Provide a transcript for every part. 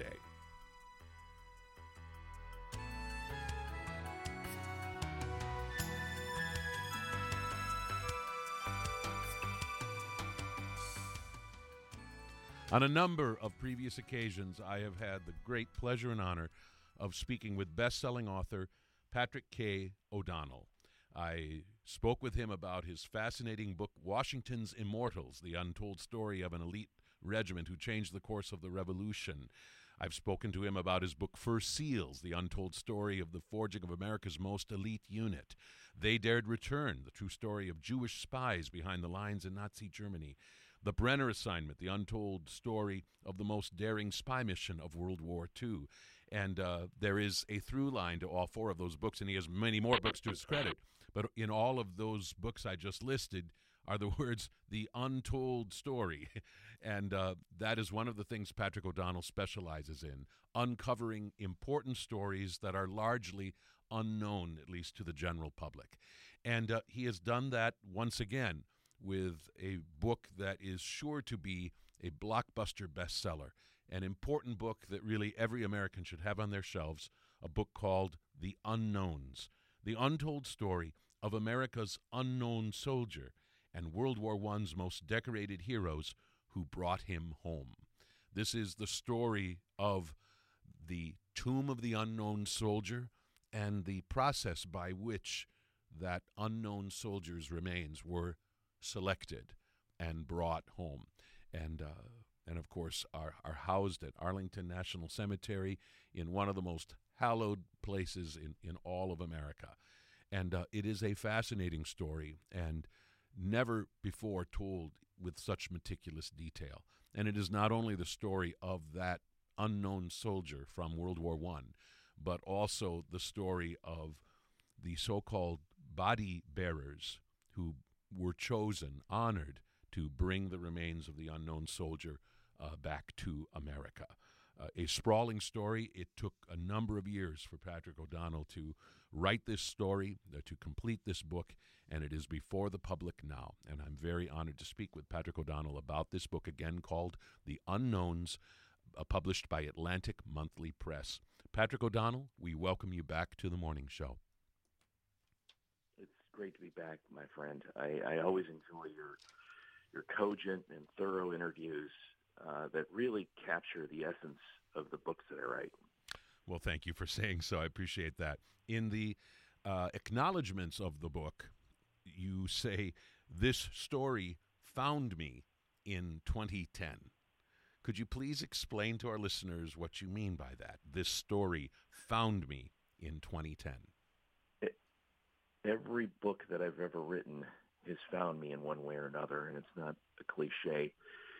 day. On a number of previous occasions, I have had the great pleasure and honor of speaking with best-selling author Patrick K. O'Donnell. I spoke with him about his fascinating book, Washington's Immortals, the untold story of an elite regiment who changed the course of the Revolution. I've spoken to him about his book, First Seals, the untold story of the forging of America's most elite unit. They Dared Return, the true story of Jewish spies behind the lines in Nazi Germany. The Brenner Assignment, the untold story of the most daring spy mission of World War II. And there is a through line to all four of those books, and he has many more books to his credit. But in all of those books I just listed are the words, the untold story. And that is one of the things Patrick O'Donnell specializes in, uncovering important stories that are largely unknown, at least to the general public. And he has done that once again with a book that is sure to be a blockbuster bestseller, an important book that really every American should have on their shelves, a book called The Unknowns, the untold story of America's unknown soldier and World War I's most decorated heroes who brought him home. This is the story of the tomb of the unknown soldier and the process by which that unknown soldier's remains were selected and brought home. And of course, are housed at Arlington National Cemetery in one of the most hallowed places in all of America. And it is a fascinating story and never before told with such meticulous detail. And it is not only the story of that unknown soldier from World War I, but also the story of the so-called body bearers who were chosen, honored, to bring the remains of the unknown soldier back to America. A sprawling story. It took a number of years for Patrick O'Donnell to write this story, to complete this book, and it is before the public now. And I'm very honored to speak with Patrick O'Donnell about this book, again called The Unknowns, published by Atlantic Monthly Press. Patrick O'Donnell, we welcome you back to the morning show. It's great to be back, my friend. I always enjoy your cogent and thorough interviews that really capture the essence of the books that I write. Well, thank you for saying so. I appreciate that. In the acknowledgments of the book, you say, this story found me in 2010. Could you please explain to our listeners what you mean by that? This story found me in 2010. Every book that I've ever written has found me in one way or another, and it's not a cliche.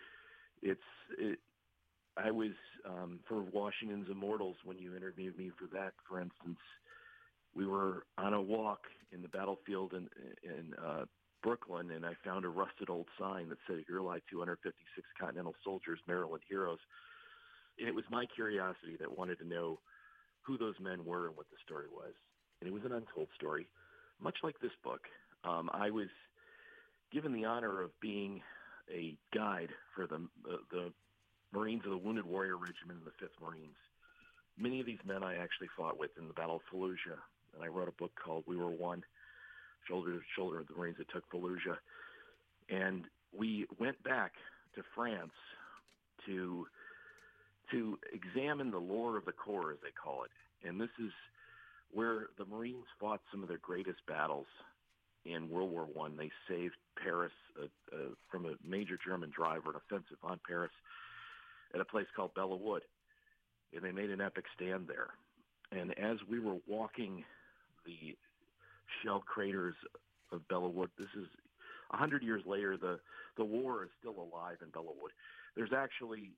I was, for Washington's Immortals, when you interviewed me for that, for instance, we were on a walk in the battlefield in Brooklyn, and I found a rusted old sign that said, "Here lie 256 Continental soldiers, Maryland heroes." And it was my curiosity that wanted to know who those men were and what the story was. And it was an untold story, much like this book. I was given the honor of being a guide for the Marines of the Wounded Warrior Regiment and the 5th Marines. Many of these men I actually fought with in the Battle of Fallujah, and I wrote a book called We Were One, Shoulder to Shoulder with the Marines that took Fallujah. And we went back to France to examine the lore of the Corps, as they call it. And this is where the Marines fought some of their greatest battles in World War I. They saved Paris from a major German drive or an offensive on Paris at a place called Belleau Wood. And they made an epic stand there. And as we were walking the shell craters of Belleau Wood, this is 100 years later, the war is still alive in Belleau Wood. There's actually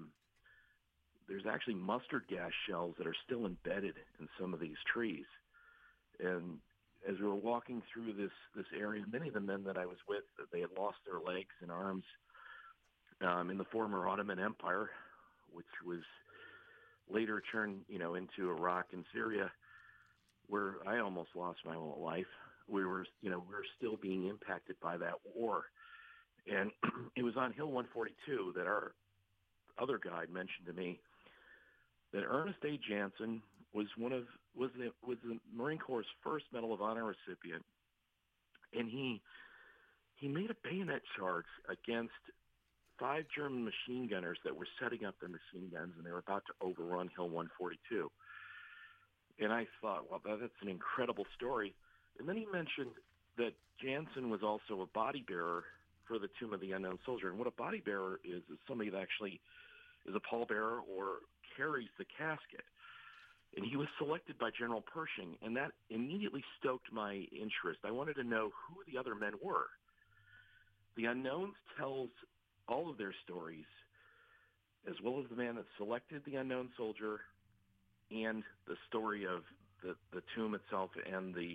mustard gas shells that are still embedded in some of these trees. And as we were walking through this area, many of the men that I was with, they had lost their legs and arms in the former Ottoman Empire, which was later turned, into Iraq and Syria, where I almost lost my own life. We were still being impacted by that war. And it was on Hill 142 that our other guide mentioned to me that Ernest A. Jansen was the Marine Corps' first Medal of Honor recipient, and he made a bayonet charge against 5 German machine gunners that were setting up their machine guns, and they were about to overrun Hill 142. And I thought, well, that's an incredible story. And then he mentioned that Jansen was also a body bearer for the Tomb of the Unknown Soldier. And what a body bearer is somebody that actually is a pallbearer or carries the casket. And he was selected by General Pershing, and that immediately stoked my interest. I wanted to know who the other men were. The Unknowns tells all of their stories, as well as the man that selected the unknown soldier and the story of the tomb itself and the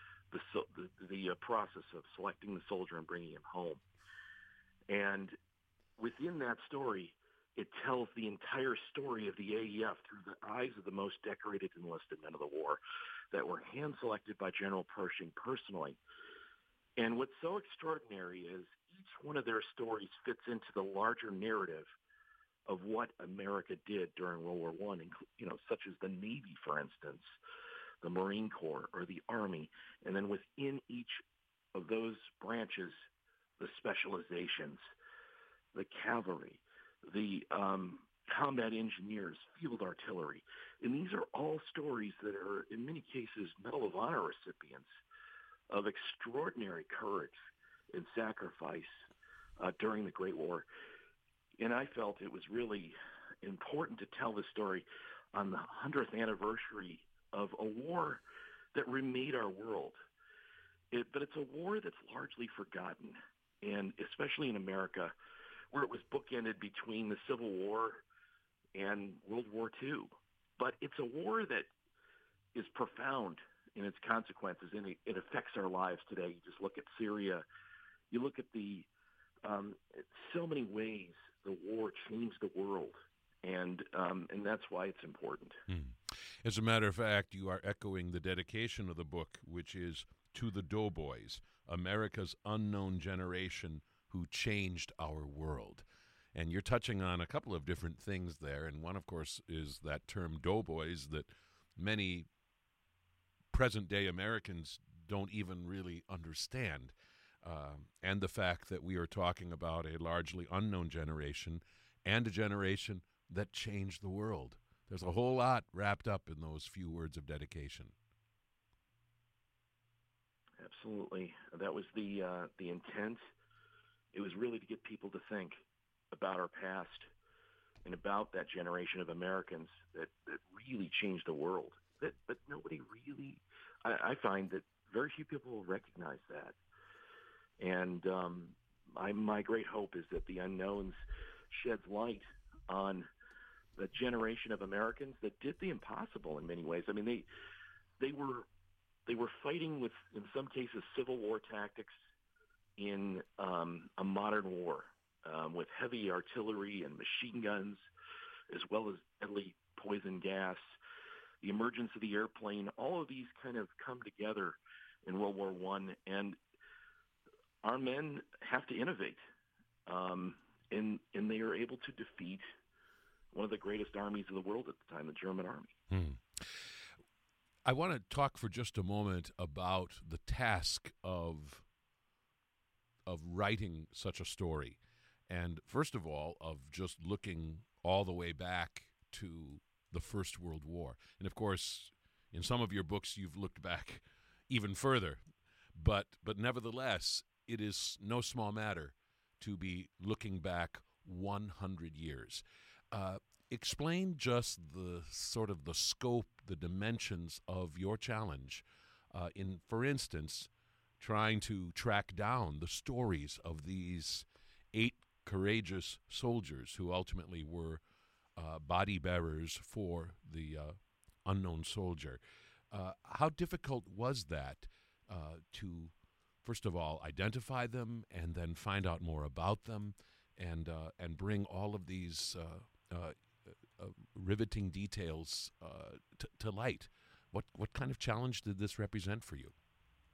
process of selecting the soldier and bringing him home. And within that story, it tells the entire story of the AEF through the eyes of the most decorated enlisted men of the war that were hand-selected by General Pershing personally. And what's so extraordinary is each one of their stories fits into the larger narrative of what America did during World War I, such as the Navy, for instance, the Marine Corps, or the Army, and then within each of those branches, the specializations, the cavalry, the combat engineers, field artillery. And these are all stories that are, in many cases, Medal of Honor recipients of extraordinary courage and sacrifice during the Great War. And I felt it was really important to tell this story on the 100th anniversary of a war that remade our world. But it's a war that's largely forgotten, and especially in America, where it was bookended between the Civil War and World War II. But it's a war that is profound in its consequences, and it affects our lives today. You just look at Syria. You look at so many ways the war changed the world, and that's why it's important. As a matter of fact, you are echoing the dedication of the book, which is To the Doughboys, America's Unknown Generation Who Changed Our World. And you're touching on a couple of different things there, and one, of course, is that term doughboys that many present-day Americans don't even really understand, and the fact that we are talking about a largely unknown generation and a generation that changed the world. There's a whole lot wrapped up in those few words of dedication. Absolutely. That was the intent. It was really to get people to think about our past and about that generation of Americans that really changed the world. But nobody really, I find that very few people recognize that. And my great hope is that The Unknowns sheds light on the generation of Americans that did the impossible in many ways. I mean, they were fighting with, in some cases, Civil War tactics in a modern war with heavy artillery and machine guns, as well as deadly poison gas, the emergence of the airplane. All of these kind of come together in World War I, and our men have to innovate, and they are able to defeat one of the greatest armies of the world at the time, the German army. I want to talk for just a moment about the task of writing such a story. And first of all, of just looking all the way back to the First World War. And of course, in some of your books, you've looked back even further. But nevertheless, it is no small matter to be looking back 100 years. Explain just the sort of the scope, the dimensions of your challenge in, for instance, trying to track down the stories of these 8 courageous soldiers who ultimately were body bearers for the unknown soldier. How difficult was that to, first of all, identify them and then find out more about them and bring all of these riveting details to light? What kind of challenge did this represent for you?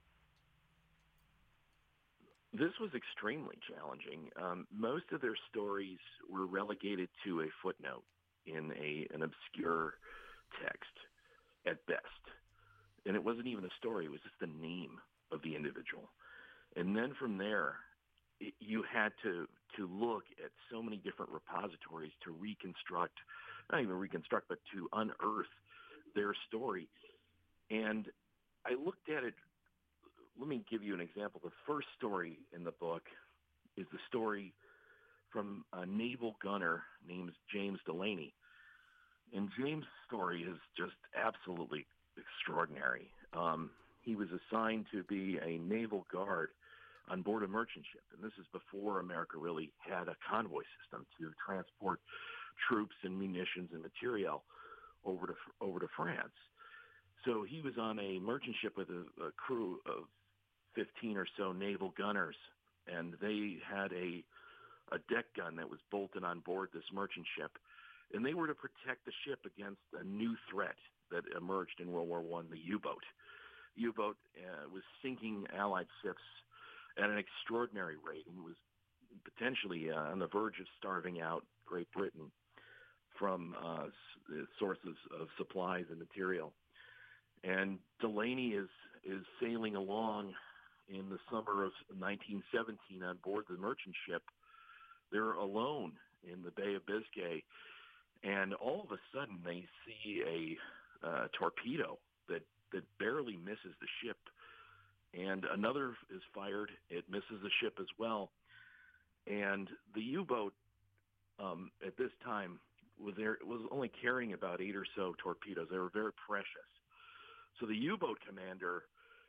This was extremely challenging. Most of their stories were relegated to a footnote in an obscure text at best. And it wasn't even a story. It was just the name of the individual. And then from there, you had to look at so many different repositories to reconstruct, not even reconstruct, but to unearth their story. And I looked at it. Let me give you an example. The first story in the book is the story from a naval gunner named James Delaney. And James' story is just absolutely extraordinary. He was assigned to be a naval guard on board a merchant ship, and this is before America really had a convoy system to transport troops and munitions and material over to France. So he was on a merchant ship with a crew of 15 or so naval gunners, and they had a deck gun that was bolted on board this merchant ship, and they were to protect the ship against a new threat that emerged in World War I, the U-boat. U-boat was sinking Allied ships at an extraordinary rate and was potentially on the verge of starving out Great Britain from sources of supplies and material. And Delaney is sailing along in the summer of 1917 on board the merchant ship. They're alone in the Bay of Biscay, and all of a sudden they see a torpedo that barely misses the ship, and another is fired. It misses the ship as well. And the U-boat at this time was only carrying about 8 or so torpedoes. They were very precious. So the U-boat commander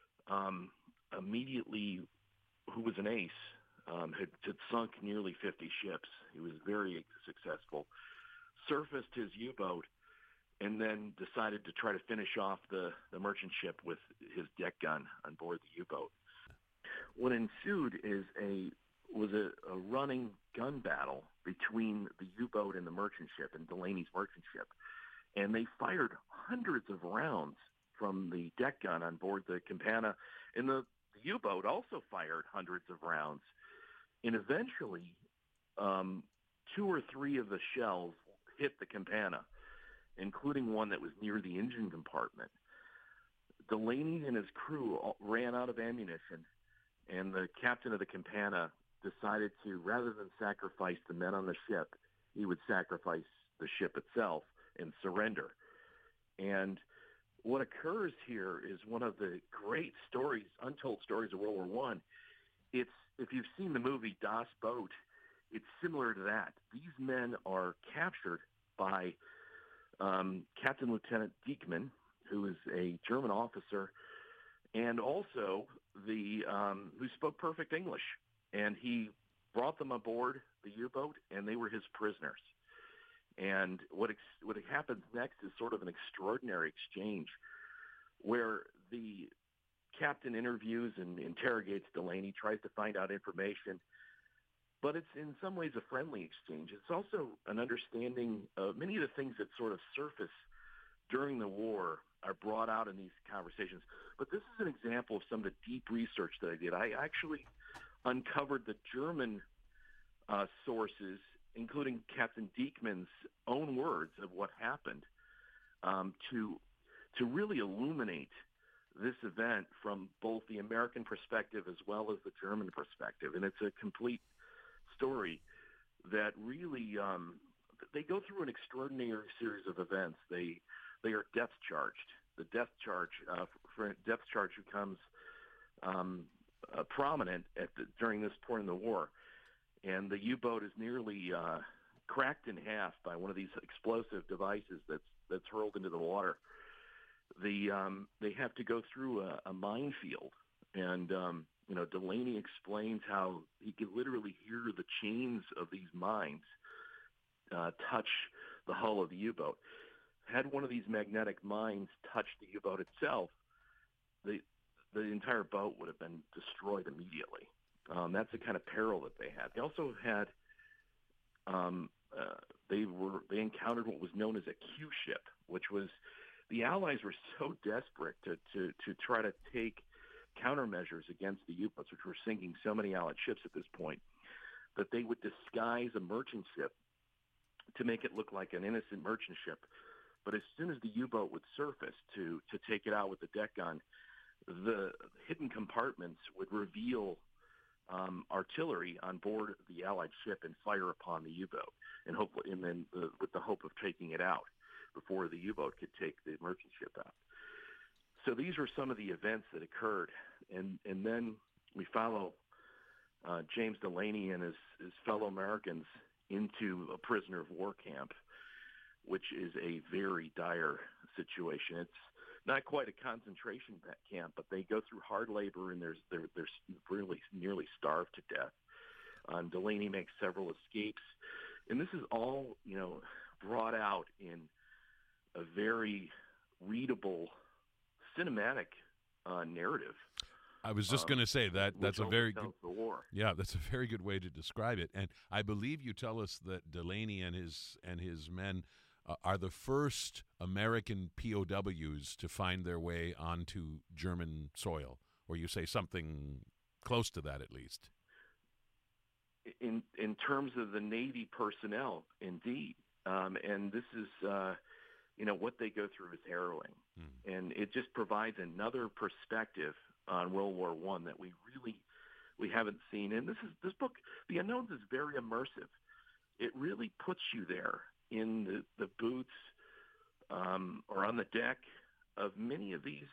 immediately, who was an ace, had sunk nearly 50 ships. He was very successful, surfaced his U-boat, and then decided to try to finish off the merchant ship with his deck gun on board the U-boat. What ensued was a running gun battle between the U-boat and the merchant ship, and Delaney's merchant ship. And they fired hundreds of rounds from the deck gun on board the Campana, and the U-boat also fired hundreds of rounds. And eventually, 2 or 3 of the shells hit the Campana, including one that was near the engine compartment. Delaney and his crew ran out of ammunition, and the captain of the Campana decided to, rather than sacrifice the men on the ship, he would sacrifice the ship itself and surrender. And what occurs here is one of the great stories, untold stories of World War I. It's, if you've seen the movie Das Boot, it's similar to that. These men are captured by Captain Lieutenant Diekmann, who is a German officer, and also who spoke perfect English. And he brought them aboard the U-boat, and they were his prisoners. And what happens next is sort of an extraordinary exchange where the captain interviews and interrogates Delaney, tries to find out information, but it's in some ways a friendly exchange. It's also an understanding of many of the things that sort of surface during the war are brought out in these conversations. But this is an example of some of the deep research that I did. I actually uncovered the German sources, including Captain Diekmann's own words of what happened, to really illuminate this event from both the American perspective as well as the German perspective. And it's a complete story that really, they go through an extraordinary series of events. They are depth charged. The depth charge becomes prominent during this point in the war. And the U-boat is nearly cracked in half by one of these explosive devices that's hurled into the water. They have to go through a minefield, and Delaney explains how he could literally hear the chains of these mines touch the hull of the U-boat. Had one of these magnetic mines touched the U-boat itself, the entire boat would have been destroyed immediately. That's the kind of peril that they had. They also had they encountered what was known as a Q ship, which was the Allies were so desperate to try to take countermeasures against the U-boats, which were sinking so many Allied ships at this point, that they would disguise a merchant ship to make it look like an innocent merchant ship. But as soon as the U-boat would surface to take it out with the deck gun, the hidden compartments would reveal artillery on board the Allied ship and fire upon the U-boat, and hopefully, and then with the hope of taking it out before the U-boat could take the merchant ship out. So these were some of the events that occurred, and then we follow James Delaney and his fellow Americans into a prisoner of war camp, which is a very dire situation. It's not quite a concentration camp, but they go through hard labor, and they're really nearly starved to death. Delaney makes several escapes, and this is all brought out in a very readable cinematic narrative. I was just going to say that's a very good, the war. Yeah, that's a very good way to describe it. And I believe you tell us that Delaney and his men are the first American POWs to find their way onto German soil, or you say something close to that at least. In terms of the Navy personnel, indeed, and this is what they go through is harrowing, and it just provides another perspective on World War I that we haven't seen. And this book, The Unknowns, is very immersive. It really puts you there in the boots or on the deck of many of these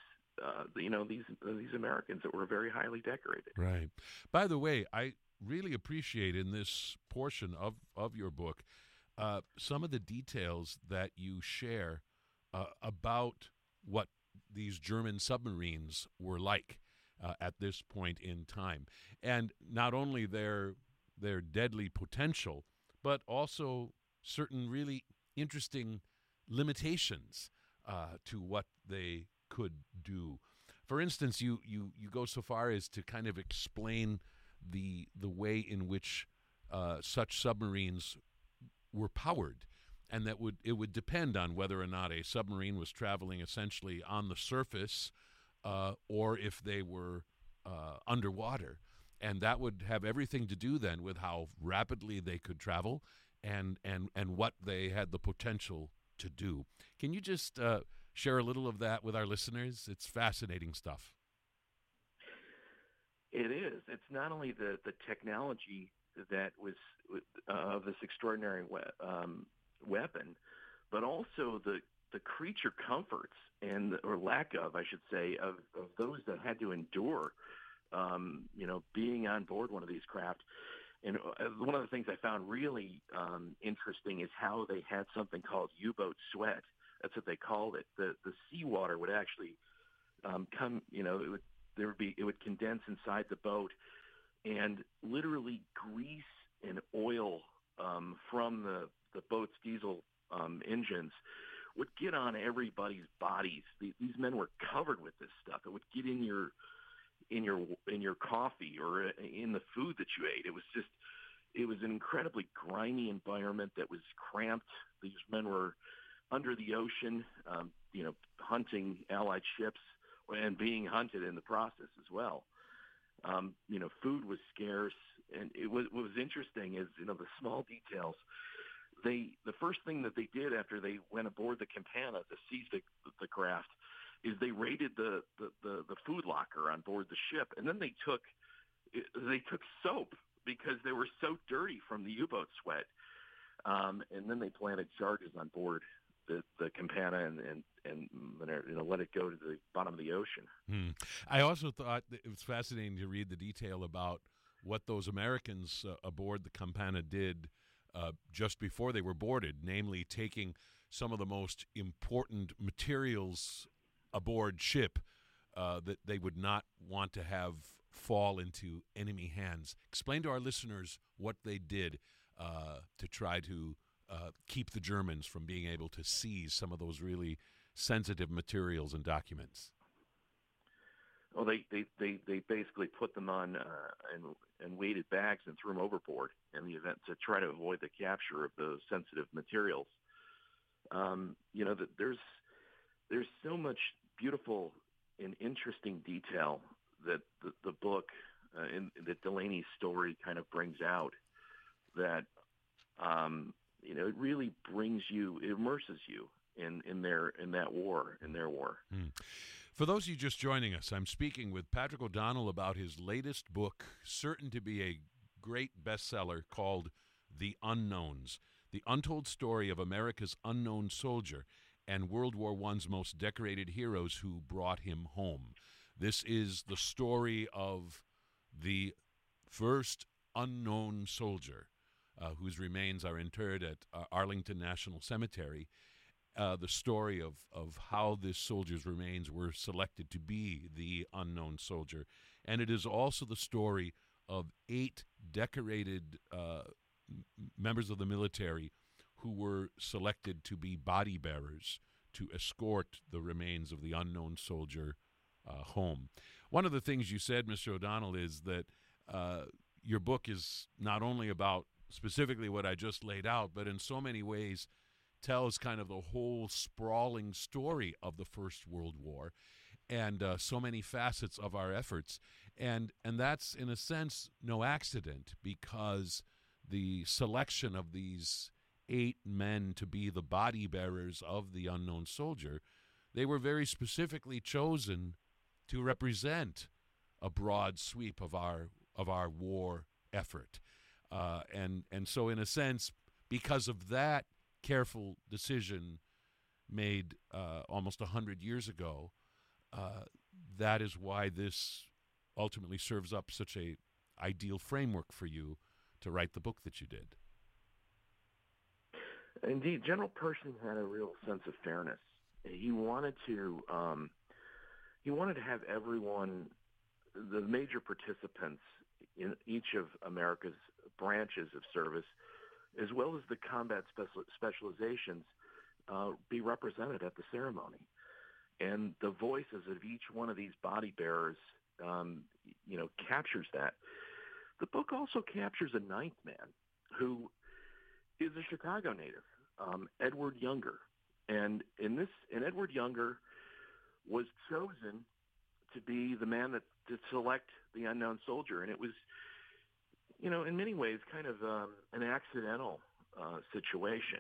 these Americans that were very highly decorated. Right. By the way, I really appreciate in this portion of your book some of the details that you share about what these German submarines were like at this point in time, and not only their deadly potential, but also certain really interesting limitations to what they could do. For instance, you go so far as to kind of explain the way in which such submarines were powered, and that it would depend on whether or not a submarine was traveling essentially on the surface or if they were underwater. And that would have everything to do then with how rapidly they could travel and what they had the potential to do. Can you just share a little of that with our listeners? It's fascinating stuff. It is. It's not only the technology that was of this extraordinary weapon, but also the creature comforts or lack of, I should say, of those that had to endure, being on board one of these craft. And one of the things I found really interesting is how they had something called U-boat sweat. That's what they called it. The seawater would actually come, it would condense inside the boat, and literally grease and oil from the boat's diesel engines would get on everybody's bodies. These men were covered with this stuff. It would get in your coffee or in the food that you ate. It was an incredibly grimy environment that was cramped. These men were under the ocean, hunting Allied ships and being hunted in the process as well. Food was scarce, and what was interesting is, the small details. The first thing that they did after they went aboard the Campana to seize the craft is they raided the food locker on board the ship, and then they took soap because they were so dirty from the U-boat sweat, and then they planted charges on board the Campana and let it go to the bottom of the ocean. I also thought that it was fascinating to read the detail about what those Americans aboard the Campana did just before they were boarded, namely taking some of the most important materials aboard ship that they would not want to have fall into enemy hands. Explain to our listeners what they did to try to keep the Germans from being able to seize some of those really sensitive materials and documents. Well, they basically put them on and weighted bags and threw them overboard in the event to try to avoid the capture of those sensitive materials. There's so much beautiful and interesting detail that the book that Delaney's story kind of brings out that it really brings you, it immerses you in their war. Hmm. For those of you just joining us, I'm speaking with Patrick O'Donnell about his latest book, certain to be a great bestseller, called The Unknowns, the untold story of America's unknown soldier and World War I's most decorated heroes who brought him home. This is the story of the first unknown soldier whose remains are interred at Arlington National Cemetery. The story of how this soldier's remains were selected to be the unknown soldier. And it is also the story of 8 decorated members of the military who were selected to be body bearers to escort the remains of the unknown soldier home. One of the things you said, Mr. O'Donnell, is that your book is not only about specifically what I just laid out, but in so many ways tells kind of the whole sprawling story of the First World War and so many facets of our efforts. And that's, in a sense, no accident, because the selection of these 8 men to be the body bearers of the unknown soldier, they were very specifically chosen to represent a broad sweep of our war effort. And so, in a sense, because of that careful decision made almost 100 years ago, that is why this ultimately serves up such a ideal framework for you to write the book that you did. Indeed, General Pershing had a real sense of fairness. He wanted to have everyone, the major participants in each of America's branches of service, as well as the combat specializations, be represented at the ceremony. And the voices of each one of these body bearers, captures that. The book also captures a 9th man who is a Chicago native, Edward Younger. And Edward Younger was chosen to be the man to select the unknown soldier. And it was, in many ways, kind of an accidental situation.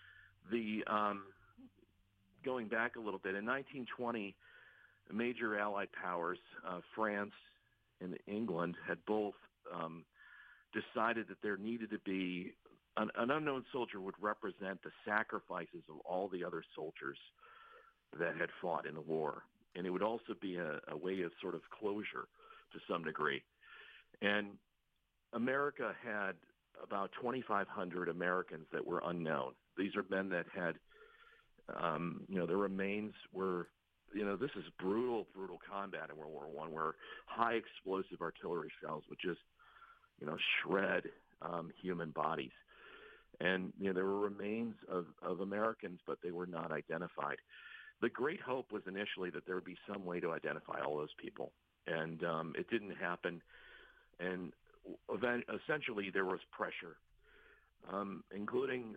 Going back a little bit, in 1920, the major Allied powers, France and England, had both decided that there needed to be an unknown soldier would represent the sacrifices of all the other soldiers that had fought in the war. And it would also be a way of sort of closure to some degree. And America had about 2,500 Americans that were unknown. These are men that had, their remains were, this is brutal combat in World War I, where high explosive artillery shells would just, shred human bodies. And, there were remains of Americans, but they were not identified. The great hope was initially that there would be some way to identify all those people. And it didn't happen. And essentially there was pressure, including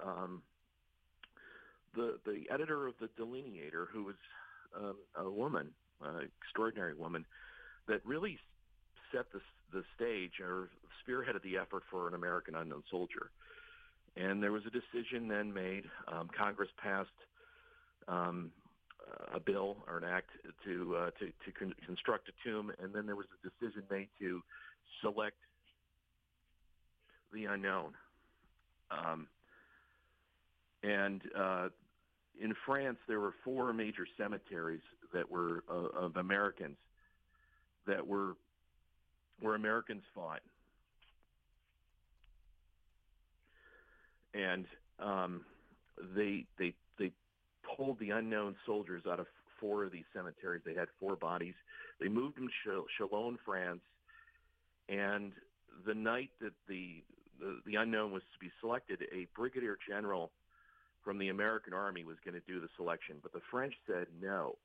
the editor of the Delineator, who was a woman, extraordinary woman, that really set the stage or spearheaded the effort for an American unknown soldier. And there was a decision then made. Congress passed a bill or an act to construct a tomb, and then there was a decision made to select the unknown. In France, there were 4 major cemeteries that were of Americans that were where Americans fought. And they pulled the unknown soldiers out of 4 of these cemeteries. They had 4 bodies. They moved them to Chalon, France. And the night that the unknown was to be selected, a brigadier general from the American Army was going to do the selection. But the French said no.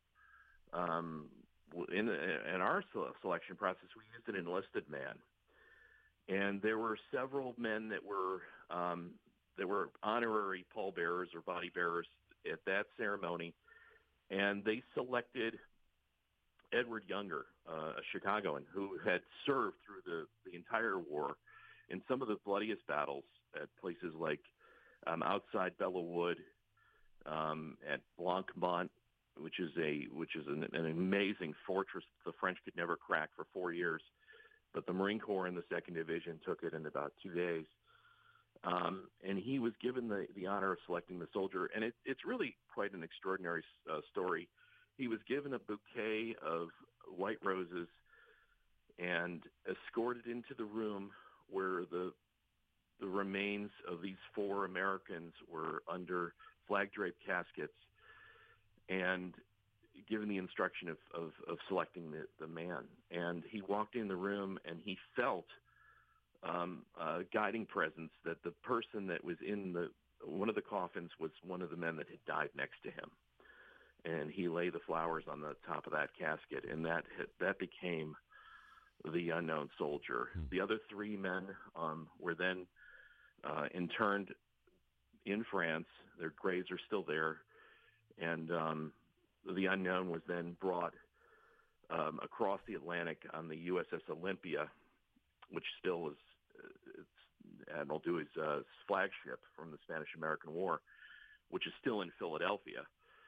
In our selection process, we used an enlisted man. And there were several men that were honorary pallbearers or body bearers at that ceremony, and they selected Edward Younger, a Chicagoan who had served through the entire war in some of the bloodiest battles at places like outside Belleau Wood at Blancmont, which is an amazing fortress the French could never crack for 4 years, but the Marine Corps in the 2nd Division took it in about 2 days. And he was given the honor of selecting the soldier, and it's really quite an extraordinary story. He was given a bouquet of white roses and escorted into the room where the remains of these 4 Americans were under flag-draped caskets, and given the instruction of selecting the man. And he walked in the room, and he felt a guiding presence that the person that was in one of the coffins was one of the men that had died next to him. And he laid the flowers on the top of that casket, and that became the unknown soldier. The other 3 men were then interned in France. Their graves are still there, and the unknown was then brought across the Atlantic on the USS Olympia, which still is Admiral Dewey's flagship from the Spanish-American War, which is still in Philadelphia.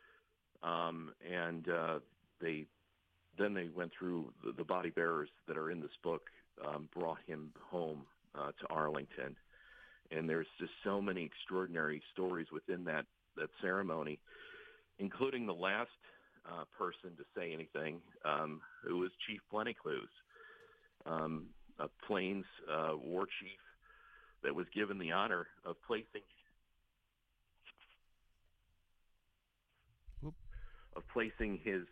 And they went through the body bearers that are in this book, brought him home to Arlington. And there's just so many extraordinary stories within that ceremony, including the last person to say anything, who was Chief Plentyclews, a Plains war chief that was given the honor of placing his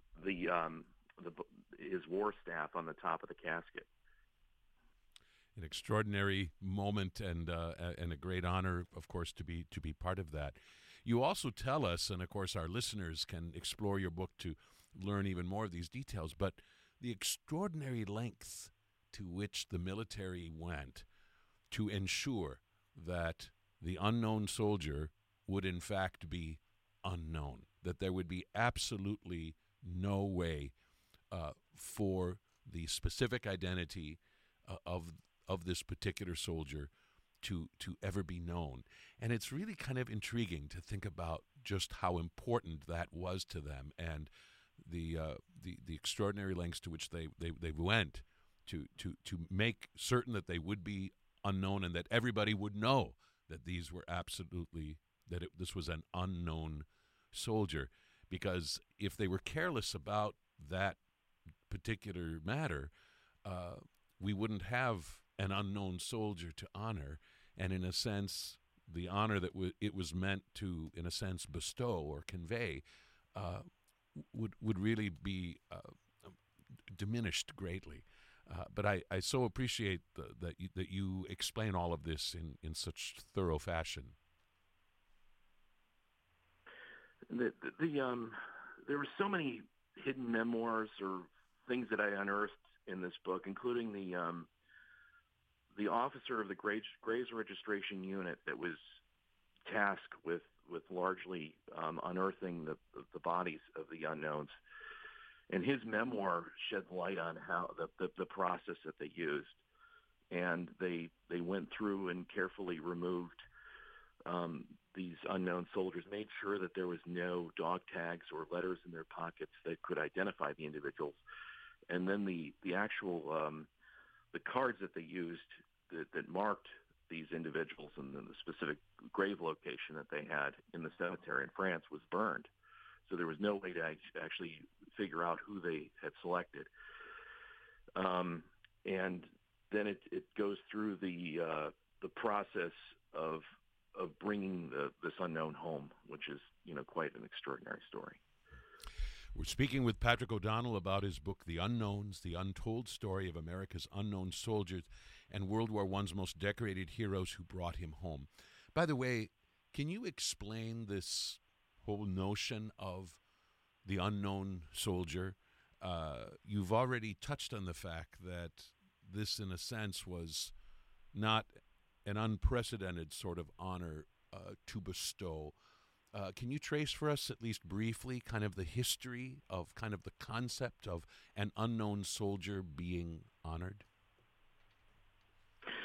war staff on the top of the casket. An extraordinary moment and a great honor, of course, to be part of that. You also tell us, and of course our listeners can explore your book to learn even more of these details, but the extraordinary lengths to which the military went to ensure that the unknown soldier would in fact be unknown, that there would be absolutely no way for the specific identity of this particular soldier to ever be known. And it's really kind of intriguing to think about just how important that was to them, and the extraordinary lengths to which they went to make certain that they would be unknown, and that everybody would know that these were this was an unknown soldier. Because if they were careless about that particular matter, we wouldn't have an unknown soldier to honor, and in a sense, the honor that it was meant to, in a sense, bestow or convey would really be diminished greatly. But I so appreciate that you explain all of this in such thorough fashion. There were so many hidden memoirs or things that I unearthed in this book, including the officer of the Graves Registration Unit that was tasked with largely unearthing the bodies of the unknowns. And his memoir shed light on how the process that they used. And they went through and carefully removed these unknown soldiers, made sure that there was no dog tags or letters in their pockets that could identify the individuals. And then the actual the cards that they used that marked these individuals and then the specific grave location that they had in the cemetery in France was burned. So there was no way to actually figure out who they had selected. And then it goes through the process of bringing this unknown home, which is quite an extraordinary story. We're speaking with Patrick O'Donnell about his book, The Unknowns, The Untold Story of America's Unknown Soldiers and World War I's Most Decorated Heroes Who Brought Him Home. By the way, can you explain this whole notion of the unknown soldier? You've already touched on the fact that this, in a sense, was not an unprecedented sort of honor to bestow. Can you trace for us, at least briefly, kind of the history of kind of the concept of an unknown soldier being honored?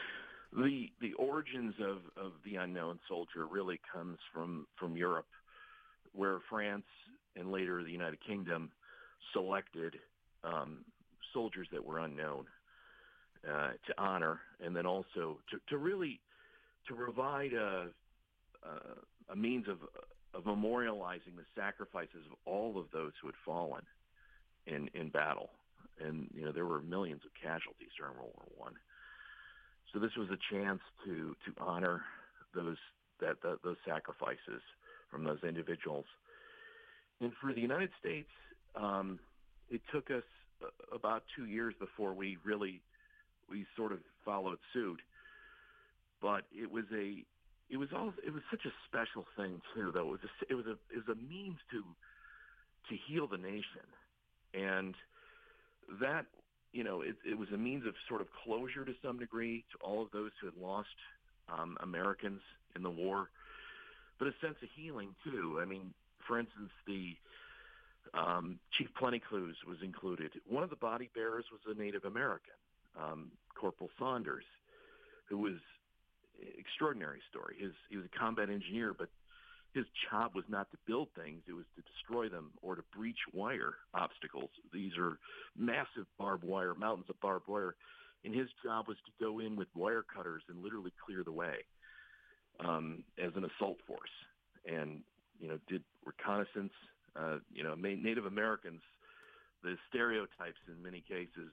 The origins of the unknown soldier really comes from Europe, where France and later the United Kingdom selected soldiers that were unknown to honor, and then also to really to provide a means of memorializing the sacrifices of all of those who had fallen in battle. And there were millions of casualties during World War One. So this was a chance to honor those sacrifices from those individuals. And for the United States, it took us about 2 years before we sort of followed suit. But it was such a special thing too, though. It was a means to heal the nation, and that it was a means of sort of closure to some degree to all of those who had lost Americans in the war, but a sense of healing too. I mean, for instance, the Chief Plentyclews was included. One of the body bearers was a Native American, Corporal Saunders, who was extraordinary story. He was a combat engineer, but his job was not to build things, it was to destroy them or to breach wire obstacles. These are massive barbed wire, mountains of barbed wire, and his job was to go in with wire cutters and literally clear the way as an assault force, and did reconnaissance. Native Americans, the stereotypes in many cases,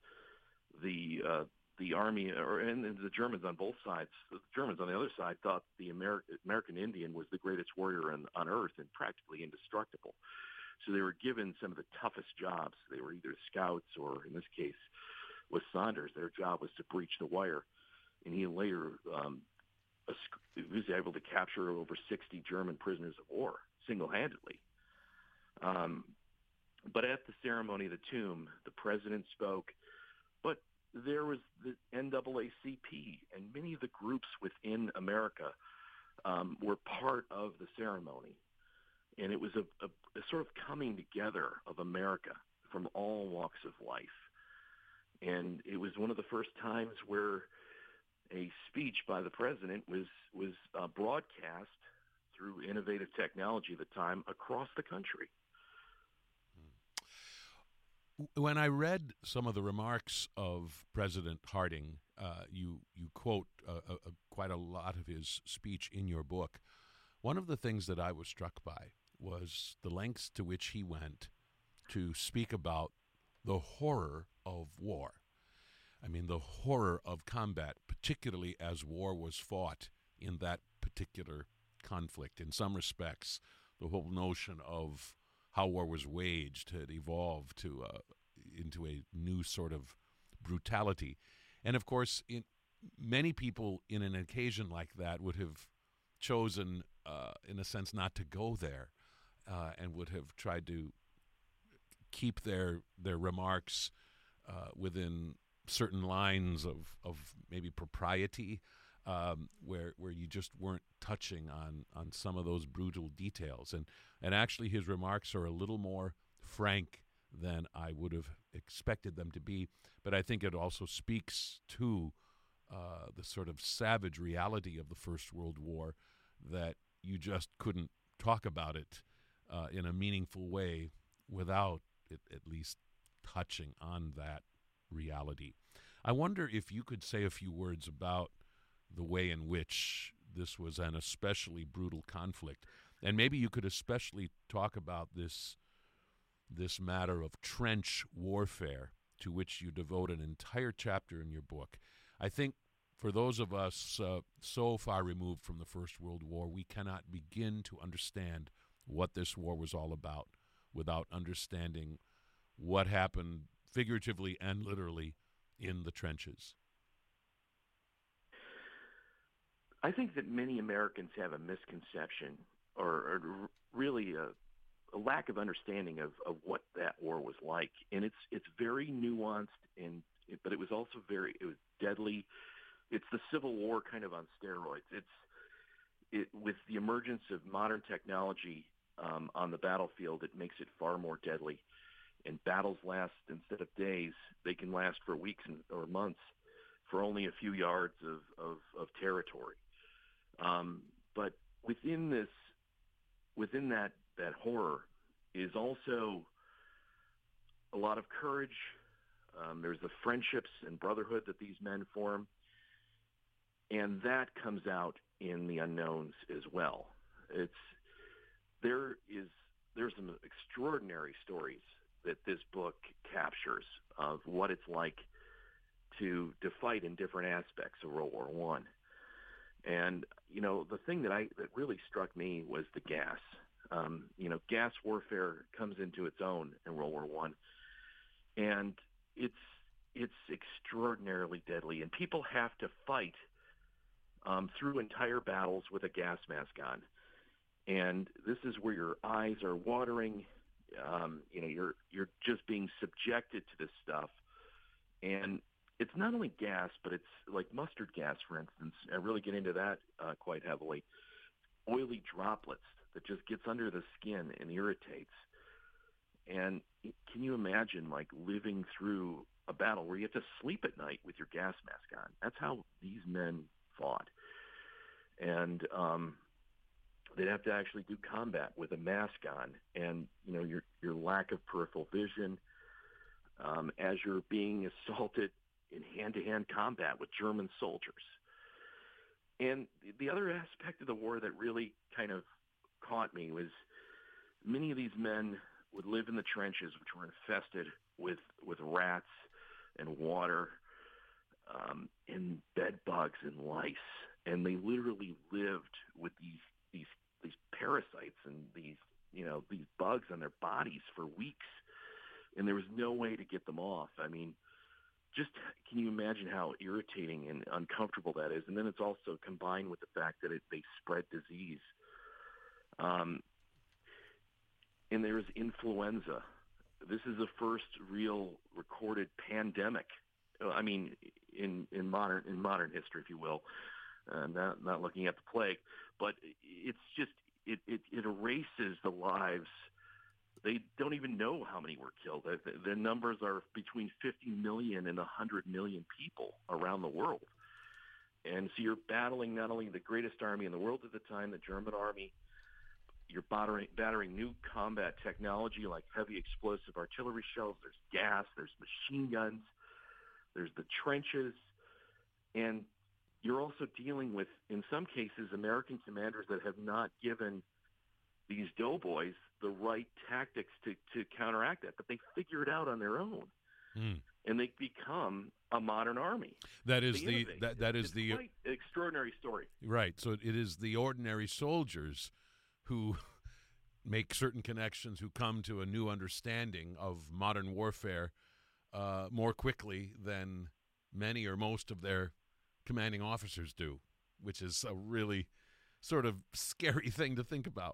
the Army and the Germans on both sides. The Germans on the other side thought the American Indian was the greatest warrior on earth and practically indestructible. So they were given some of the toughest jobs. They were either scouts or, in this case, with Saunders, their job was to breach the wire. And he later was able to capture over 60 German prisoners of war single-handedly. But at the ceremony of the tomb, the president spoke, but there was the NAACP, and many of the groups within America were part of the ceremony. And it was a sort of coming together of America from all walks of life. And it was one of the first times where a speech by the president was broadcast through innovative technology at the time across the country. When I read some of the remarks of President Harding, you quote quite a lot of his speech in your book. One of the things that I was struck by was the lengths to which he went to speak about the horror of war. I mean, the horror of combat, particularly as war was fought in that particular conflict. In some respects, the whole notion of how war was waged had evolved into a new sort of brutality. And, of course, many people in an occasion like that would have chosen, in a sense, not to go there and would have tried to keep their remarks within certain lines of maybe propriety, where you just weren't touching on some of those brutal details. And actually his remarks are a little more frank than I would have expected them to be. But I think it also speaks to the sort of savage reality of the First World War, that you just couldn't talk about it in a meaningful way without it at least touching on that reality. I wonder if you could say a few words about the way in which this was an especially brutal conflict, and maybe you could especially talk about this matter of trench warfare, to which you devote an entire chapter in your book. I think for those of us so far removed from the First World War, we cannot begin to understand what this war was all about without understanding what happened figuratively and literally in the trenches. I think that many Americans have a misconception or really a lack of understanding of what that war was like. And it's very nuanced, but it was also it was deadly. It's the Civil War kind of on steroids. With the emergence of modern technology on the battlefield, it makes it far more deadly. And battles last, instead of days, they can last for weeks or months for only a few yards of territory. But within that horror is also a lot of courage. There's the friendships and brotherhood that these men form, and that comes out in the unknowns as well. There's some extraordinary stories that this book captures of what it's like to fight in different aspects of World War One. And the thing that really struck me was the gas. Gas warfare comes into its own in World War One, and it's extraordinarily deadly. And people have to fight through entire battles with a gas mask on. And this is where your eyes are watering. You're just being subjected to this stuff. And it's not only gas, but it's like mustard gas, for instance. I really get into that quite heavily. Oily droplets that just gets under the skin and irritates. And can you imagine, like, living through a battle where you have to sleep at night with your gas mask on? That's how these men fought. And they'd have to actually do combat with a mask on, and your lack of peripheral vision as you're being assaulted in hand-to-hand combat with German soldiers. And the other aspect of the war that really kind of caught me was many of these men would live in the trenches, which were infested with rats and water and bed bugs and lice, and they literally lived with these parasites and these bugs on their bodies for weeks, and there was no way to get them off. I mean, just can you imagine how irritating and uncomfortable that is? And then it's also combined with the fact that they spread disease. And there's influenza. This is the first real recorded pandemic. I mean, in modern history, if you will. Not looking at the plague, but it's just it erases the lives. They don't even know how many were killed. The numbers are between 50 million and 100 million people around the world. And so you're battling not only the greatest army in the world at the time, the German army, you're battering new combat technology like heavy explosive artillery shells. There's gas, there's machine guns, there's the trenches, and you're also dealing with, in some cases, American commanders that have not given these doughboys the right tactics to counteract that, but they figure it out on their own, and they become a modern army. That is It's quite an extraordinary story. Right. So it is the ordinary soldiers who make certain connections, who come to a new understanding of modern warfare more quickly than many or most of their commanding officers do, which is a really sort of scary thing to think about.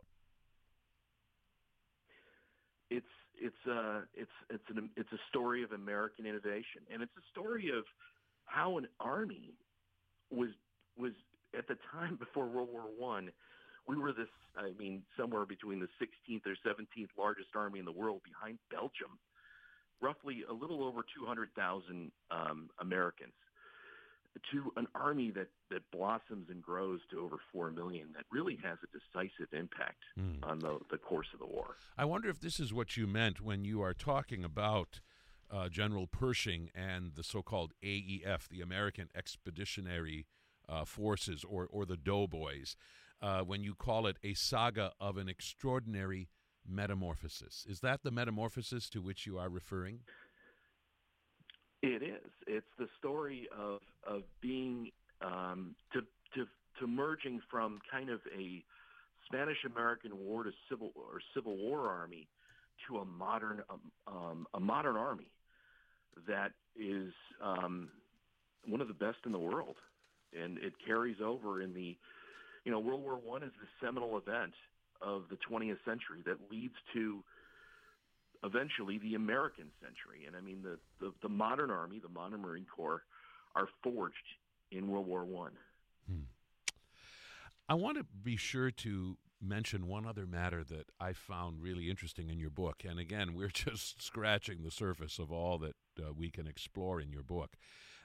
It's a story of American innovation, and it's a story of how an army was at the time before World War I. We were somewhere between the 16th or 17th largest army in the world, behind Belgium, roughly a little over 200,000 Americans, to an army that blossoms and grows to over 4 million, that really has a decisive impact on the course of the war. I wonder if this is what you meant when you are talking about General Pershing and the so-called AEF, the American Expeditionary Forces, or the Doughboys, when you call it a saga of an extraordinary metamorphosis. Is that the metamorphosis to which you are referring? It is. It's the story of being to merging from kind of a Spanish-American War to Civil War army to a modern army that is one of the best in the world, and it carries over in the World War I is the seminal event of the 20th century that leads to eventually the American century. And I mean, the modern Army, the modern Marine Corps, are forged in World War I. I want to be sure to mention one other matter that I found really interesting in your book. And again, we're just scratching the surface of all that we can explore in your book.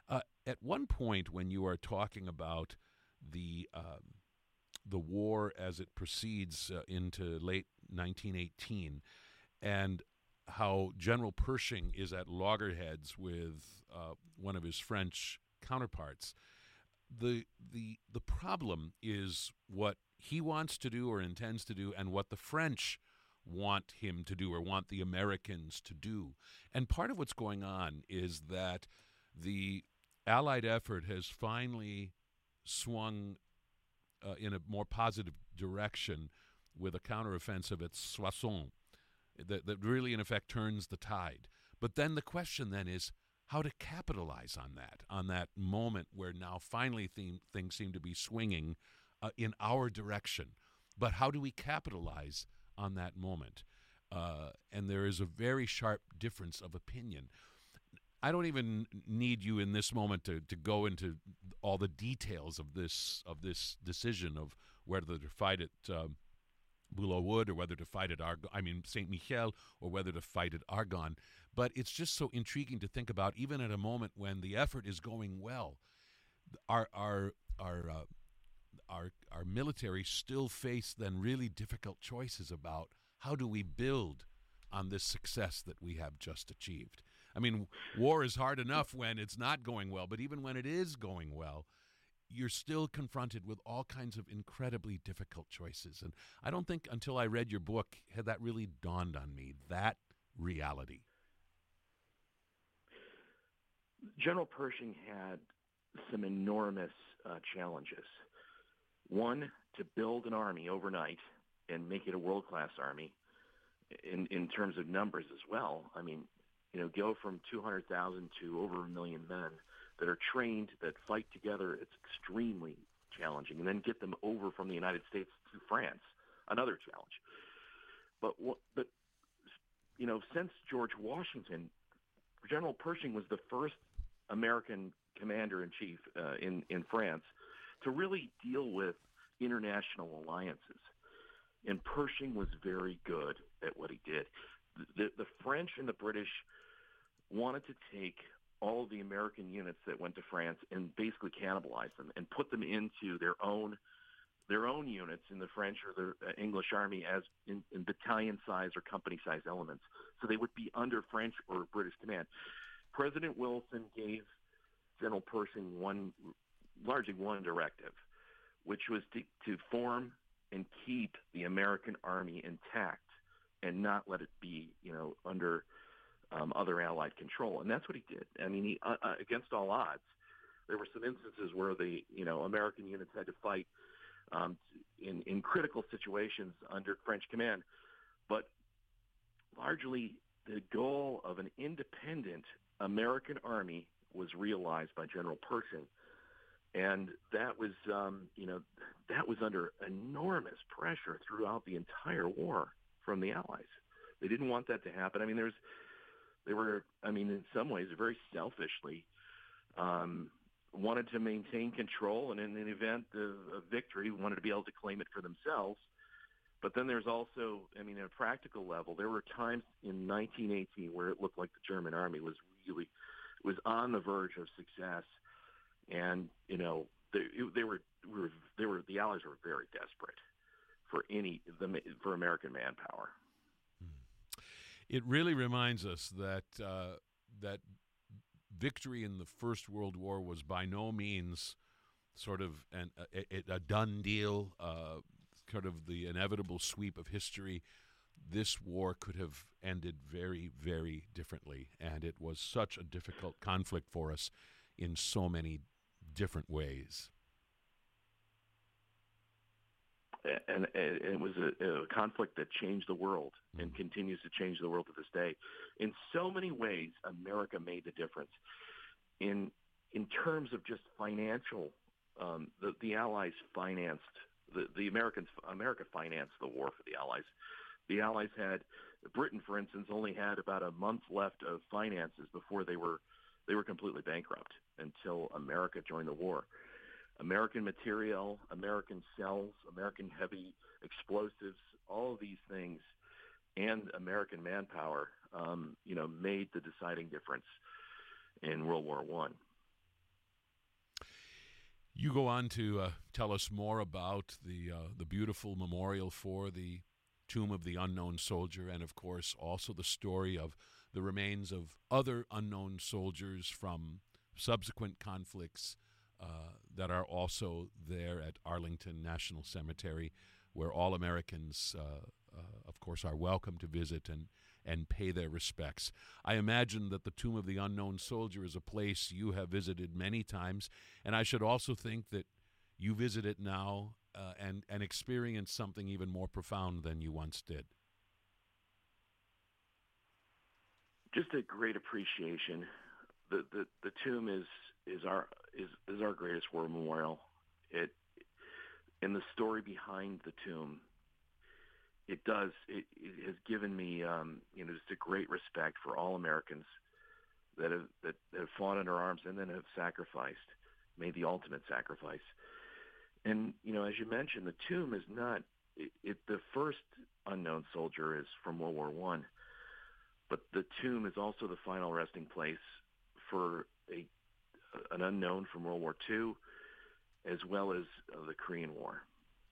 At one point, when you are talking about the the war as it proceeds into late 1918, and how General Pershing is at loggerheads with one of his French counterparts, the problem is what he wants to do or intends to do, and what the French want him to do or want the Americans to do. And part of what's going on is that the Allied effort has finally swung in a more positive direction with a counteroffensive at Soissons that really, in effect, turns the tide. But then the question then is how to capitalize on that moment where now finally things seem to be swinging in our direction. But how do we capitalize on that moment? And there is a very sharp difference of opinion. I don't even need you in this moment to go into all the details of this decision of whether to fight at Boulot Wood or whether to fight at Saint Michel, or whether to fight at Argonne. But it's just so intriguing to think about, even at a moment when the effort is going well, our military still face then really difficult choices about how do we build on this success that we have just achieved. I mean, war is hard enough when it's not going well, but even when it is going well, you're still confronted with all kinds of incredibly difficult choices. And I don't think until I read your book had that really dawned on me, that reality. General Pershing had some enormous challenges. One, to build an army overnight and make it a world-class army in terms of numbers as well. I mean, go from 200,000 to over 1 million men that are trained, that fight together. It's extremely challenging. And then get them over from the United States to France, another challenge. But since George Washington, General Pershing was the first American commander-in-chief in France to really deal with international alliances. And Pershing was very good at what he did. The French and the British wanted to take all of the American units that went to France and basically cannibalize them and put them into their own units in the French or the English army as in battalion size or company size elements. So they would be under French or British command. President Wilson gave General Pershing largely one directive, which was to form and keep the American army intact and not let it be, under other Allied control. And that's what he did. I mean, against all odds, there were some instances where the, American units had to fight in critical situations under French command. But largely, the goal of an independent American army was realized by General Pershing. And that was, that was under enormous pressure throughout the entire war from the Allies. They didn't want that to happen. I mean, in some ways, very selfishly wanted to maintain control, and in an event of victory, wanted to be able to claim it for themselves. But then there's also, at a practical level, there were times in 1918 where it looked like the German army was on the verge of success. And the Allies were very desperate for American manpower. It really reminds us that that victory in the First World War was by no means sort of a done deal, sort of the inevitable sweep of history. This war could have ended very, very differently, and it was such a difficult conflict for us in so many different ways. And it was a conflict that changed the world and continues to change the world to this day. In so many ways, America made the difference. In terms of just financial, the Allies financed America financed the war for the Allies. The Allies Britain, for instance, only had about a month left of finances before they were completely bankrupt until America joined the war. American material, American cells, American heavy explosives, all of these things, and American manpower, made the deciding difference in World War I. You go on to tell us more about the beautiful memorial for the Tomb of the Unknown Soldier, and of course also the story of the remains of other unknown soldiers from subsequent conflicts that are also there at Arlington National Cemetery, where all Americans, of course, are welcome to visit and pay their respects. I imagine that the Tomb of the Unknown Soldier is a place you have visited many times, and I should also think that you visit it now and experience something even more profound than you once did. Just a great appreciation. The tomb is our greatest war memorial. And the story behind the tomb, it has given me just a great respect for all Americans that have fought under arms and then have sacrificed, made the ultimate sacrifice. And as you mentioned, the tomb is not the first unknown soldier is from World War I, but the tomb is also the final resting place for an unknown from World War II, as well as the Korean War.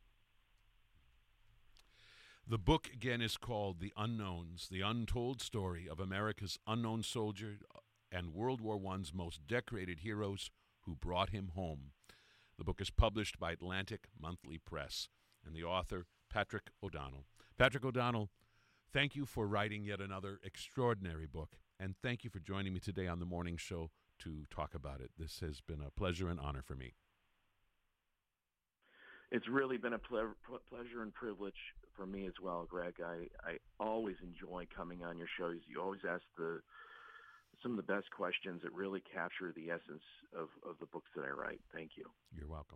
The book, again, is called The Unknowns, The Untold Story of America's Unknown Soldier and World War I's Most Decorated Heroes Who Brought Him Home. The book is published by Atlantic Monthly Press, and the author, Patrick O'Donnell. Patrick O'Donnell, thank you for writing yet another extraordinary book, and thank you for joining me today on the morning show to talk about it. This has been a pleasure and honor for me. It's really been a pleasure and privilege for me as well, Greg. I always enjoy coming on your shows. You always ask some of the best questions that really capture the essence of the books that I write. Thank you. You're welcome.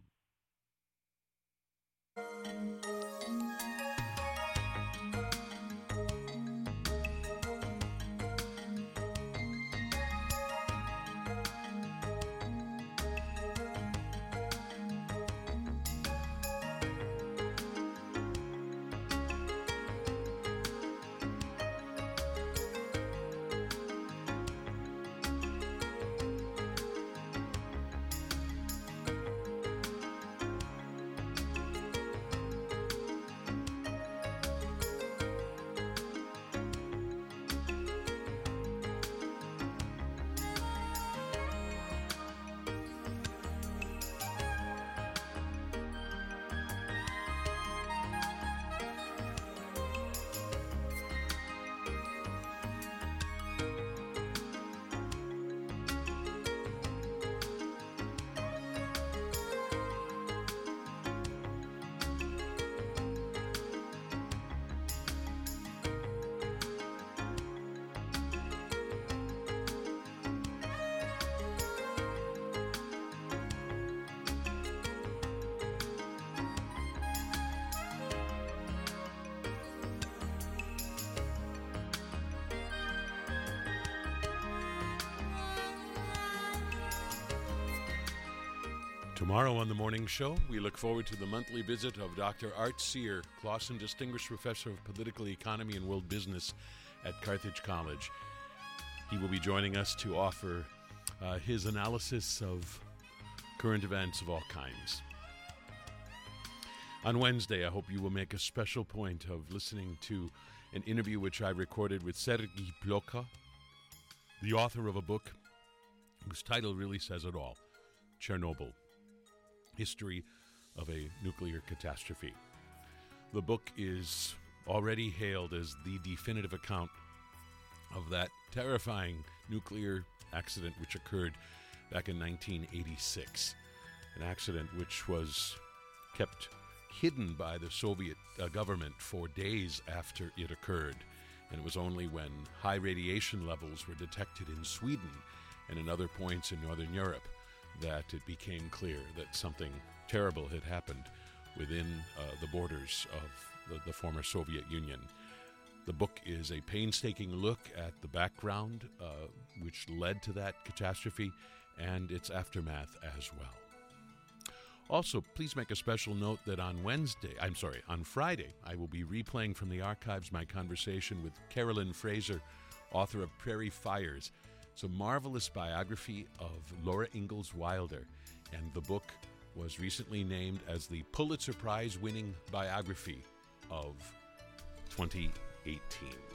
Tomorrow on the morning show, we look forward to the monthly visit of Dr. Art Sear, Clausen Distinguished Professor of Political Economy and World Business at Carthage College. He will be joining us to offer his analysis of current events of all kinds. On Wednesday, I hope you will make a special point of listening to an interview which I recorded with Sergei Plokha, the author of a book whose title really says it all, Chernobyl, History of a Nuclear Catastrophe. The book is already hailed as the definitive account of that terrifying nuclear accident which occurred back in 1986, an accident which was kept hidden by the Soviet government for days after it occurred, and it was only when high radiation levels were detected in Sweden and in other points in Northern Europe that it became clear that something terrible had happened within the borders of the former Soviet Union. The book is a painstaking look at the background which led to that catastrophe and its aftermath as well. Also, please make a special note that on Friday, I will be replaying from the archives my conversation with Carolyn Fraser, author of Prairie Fires. It's a marvelous biography of Laura Ingalls Wilder, and the book was recently named as the Pulitzer Prize winning biography of 2018.